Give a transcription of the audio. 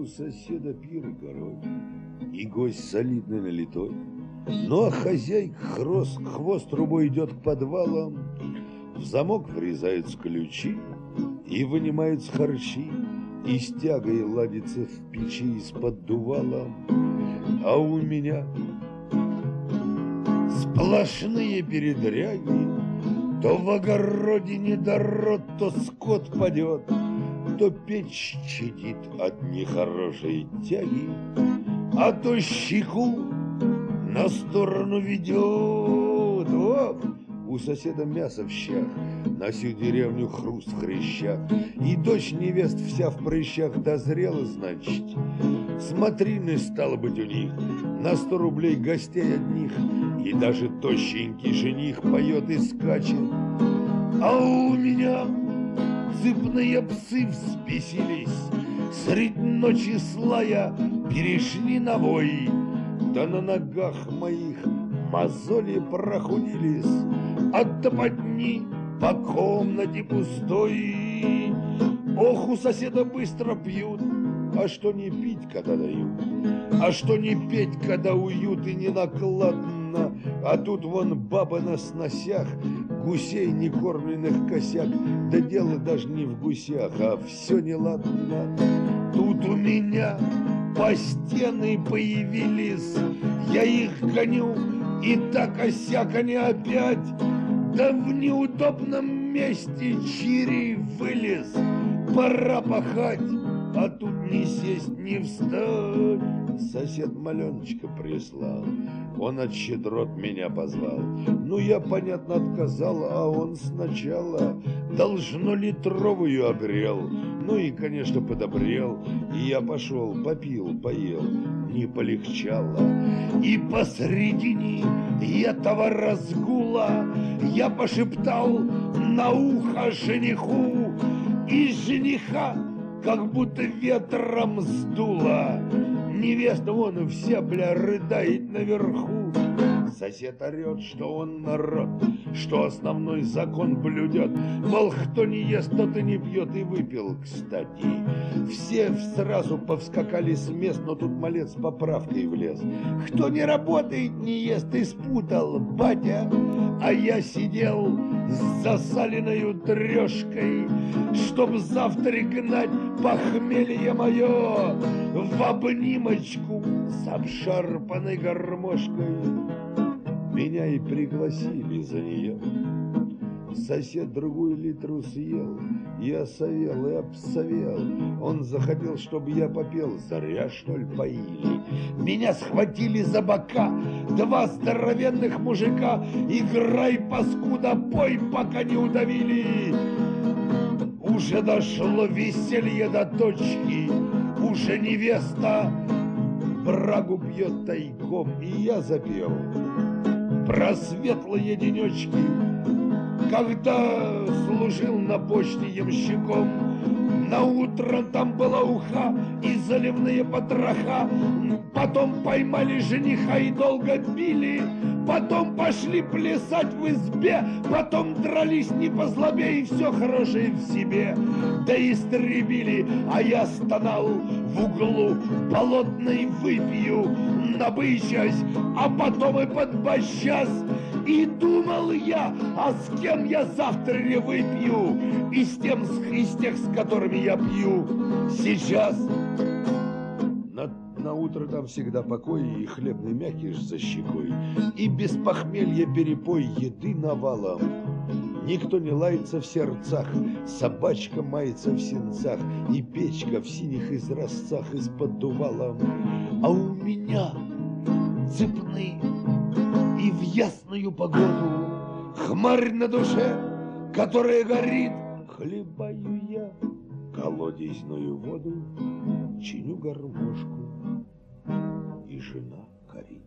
у соседа пир горой, и гость солидный налитой. Ну а хозяйка хвост трубой идет к подвалам, в замок врезаются ключи и вынимаются харчи, и с тягой ладится в печи из-под дувала. А у меня сплошные передряги, то в огороде недород, то скот падет, то печь чадит от нехорошей тяги, а то щеку на сторону ведет. Ох, у соседа мясо в щах, на всю деревню хруст в хрящах, и дочь невест вся в прыщах дозрела, значит. Смотрины, стало быть, у них на 100 рублей гостей одних, и даже тощенький жених поет и скачет. А у меня цепные псы взбесились, средь ночи слая перешли на вой, да на ногах моих мозоли прохудились от топотни по комнате пустой. Ох, у соседа быстро пьют, а что не пить, когда дают, а что не петь, когда уют и не накладно. А тут вон баба на сносях, гусей некормленных косяк, да дело даже не в гусях, а все неладно. Тут у меня по стены появились, я их гоню, и так-осяк они опять, да в неудобном месте чирий вылез. Пора пахать, а тут не сесть, не встать. Сосед маленочка прислал, он от щедрот меня позвал. Ну, я, понятно, отказал, а он сначала должно литровую огрел. Ну и, конечно, подобрел. И я пошел, попил, поел, не полегчало. И посредине этого разгула я пошептал на ухо жениху, и жениха как будто ветром сдуло. Невеста вон вся, бля, рыдает наверху. Сосед орет, что он народ, что основной закон блюдет. Мол, кто не ест, тот и не пьет, и выпил, кстати. Все сразу повскакали с мест, но тут малец с поправкой влез. Кто не работает, не ест, и спутал, батя. А я сидел с засаленной трешкой, чтоб завтра гнать похмелье мое в обнимочку с обшарпанной гармошкой. Меня и пригласили за нее. Сосед другую литру съел, я совел и обсовел. Он захотел, чтобы я попел, зря, что ли, поили. Меня схватили за бока два здоровенных мужика. Играй, паскуда, пой, пока не удавили. Уже дошло веселье до точки, уже невеста брагу пьет тайком, и я запел про светлые денечки, когда служил на почте ямщиком. На утро там была уха и заливные потроха. Потом поймали жениха и долго били. Потом пошли плясать в избе. Потом дрались не по злобе, и все хорошее в себе да истребили. А я стонал в углу, болотной выпью, набычась, а потом и подбощась. И думал я, а с кем я завтра не выпью, и с тех, с которыми я пью сейчас. На утро там всегда покой и хлебный мякиш за щекой, и без похмелья перепой еды навалом. Никто не лается в сердцах, собачка мается в сенцах, и печка в синих изразцах из-под дувалом. А у меня цепные и в ясную погоду хмарь на душе, которая горит. Хлебаю я колодезную воду, чиню гармошку, и жена горит.